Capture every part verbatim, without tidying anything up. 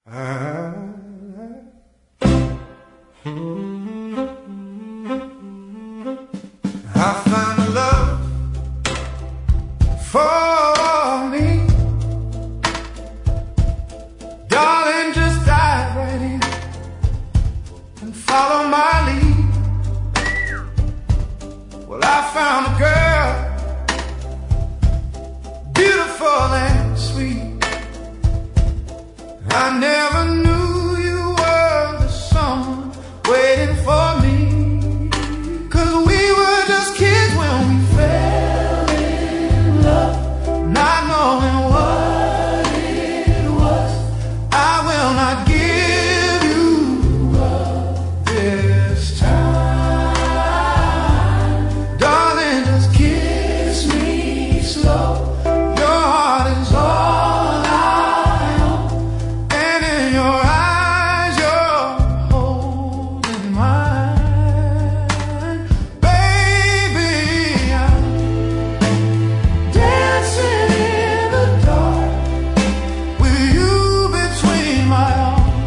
I found a love for me. Darling, just dive right in and follow my lead. Well, I found a girl, beautiful and sweet. I never knew you were the someone waiting for me. Cause we were just kids when we fell in love, not knowing what it was. I will not give you up this time. Darling, just kiss me slow. Your heart is all I own, and in your eyes you're holding mine. Baby, I'm dancing in the dark with you between my arms,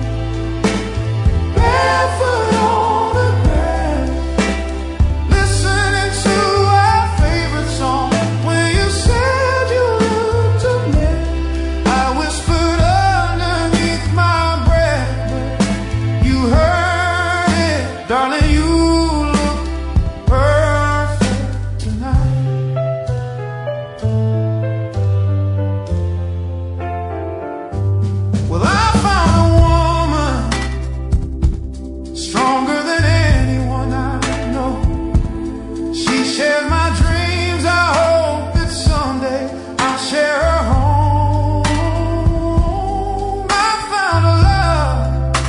barefoot on the grass, listening to our favorite song. When you said you looked a mess, I whispered underneath my breath, but you heard it. Darling, you look perfect tonight. Well, I found a woman stronger than anyone I know. She shares my dreams. I hope that someday I'll share her home. I found a love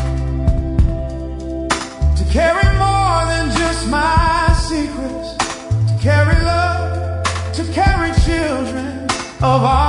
to carry more than just my secrets, to carry love, to carry children of our